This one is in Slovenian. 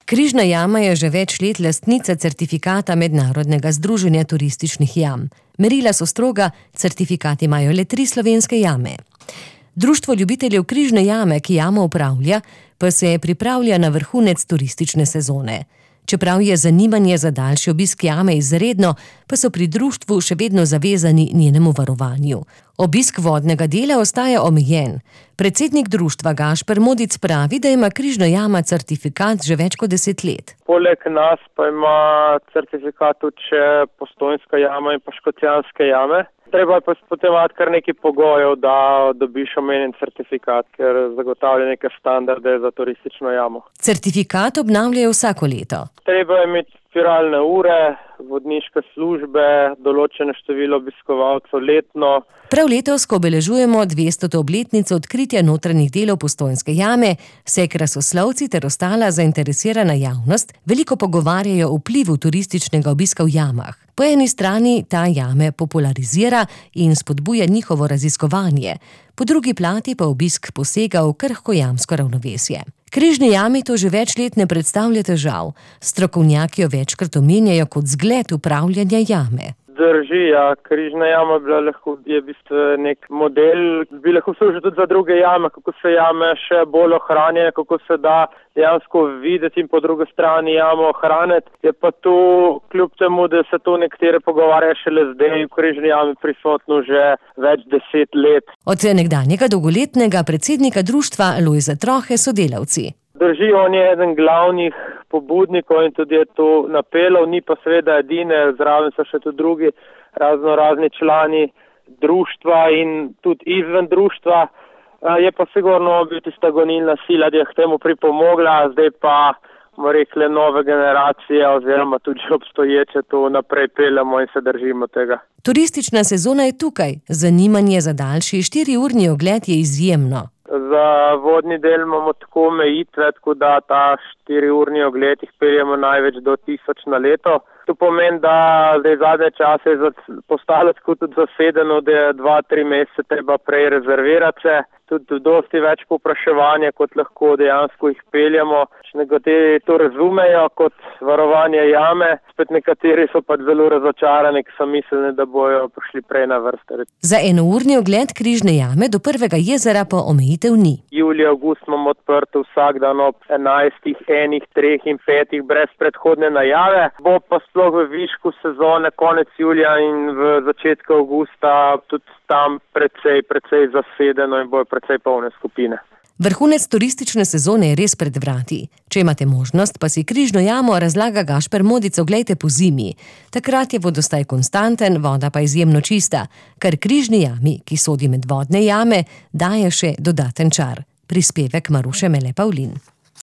Križna jama je že več let lastnica certifikata Mednarodnega združenja turističnih jam. Merila so stroga, certifikat imajo le 3 slovenske jame. Društvo ljubiteljev Križne jame, ki jamo upravlja, pa se pripravlja na vrhunec turistične sezone. Čeprav je zanimanje za daljši obisk jame izredno, pa so pri društvu še vedno zavezani njenemu varovanju. Obisk vodnega dela ostaja omejen. Predsednik društva Gašper Modic pravi, da ima Križna jama certifikat že več kot 10 let. Poleg nas pa ima certifikat tudi še Postojnska jama in pa Škocjanske jame. Treba pa izpolnjevati kar nekaj pogojev, da dobiš omenjen certifikat, ker zagotavlja neke standarde za turistično jamo. Certifikat obnavljajo vsako leto. Treba je imeti spiralne ure, vodniške službe, določeno število obiskovalcev letno. Prav letos, ko obeležujemo 200. obletnico odkritja notranjih delov Postojnske jame, se krasoslovci ter ostala zainteresirana javnost veliko pogovarjajo o vplivu turističnega obiska v jamah. Po eni strani ta jame popularizira in spodbuja njihovo raziskovanje, po drugi plati pa obisk posega v krhko jamsko ravnovesje. Križni jami to že več let ne predstavlja težav. Strokovnjaki jo večkrat omenjajo kot zgled upravljanja jame. Drži, ja. Križna jama je v bistvu nek model, bi lahko služil tudi za druge jame, kako se jame še bolj ohranijo, kako se da dejansko videti in po drugi strani jamo ohraniti. Je pa tu, kljub temu, da se to nekatere pogovarja šele zdaj, v Križni jami prisotno že več 10 let. Od nekdanjega dolgoletnega predsednika društva Lojza Trohe sodelavci. Drži, on je eden glavnih pobudnikov in tudi je to napelov, ni pa seveda edine, zraven so še tudi drugi razni člani društva in tudi izven društva. Je pa sigurno bil tista gonilna sila, da je k temu pripomogla, zdaj pa bomo rekli nove generacije oziroma tudi obstoječe to naprej peljemo in se držimo tega. Turistična sezona je tukaj, zanimanje za daljši 4-urni ogled je izjemno. Za vodni del imamo tako omejitve, tako da ta 4-urni ogled jih peljemo največ do 1000 na leto. To pomeni, da zdaj zadnje čase je postalo tako tudi zasedeno, da je 2-3 mesece treba prej rezervirati se. Tudi dosti več povpraševanja, kot lahko dejansko jih peljemo. Nekateri to razumejo kot varovanje jame, spet nekateri so pa zelo razočarani, ki so mislili, da bojo prišli prej na vrste. Za enourni ogled Križne jame do prvega jezera pa omejitev ni. Julij, avgust imamo odprto vsak dan ob 11, 1, 3 in 5 brez predhodne najave. Bo pa sploh v višku sezone, konec julija in v začetku avgusta tudi tam precej zasedeno in bojo precej polne skupine. Vrhunec turistične sezone je res pred vrati. Če imate možnost, pa si Križno jamo, razlaga Gašper Modic, oglejte po zimi. Takrat je vodostaj konstanten, voda pa izjemno čista, kar Križni jami, ki sodi med vodne jame, daje še dodaten čar. Prispevek Maruše Mele Pavlin.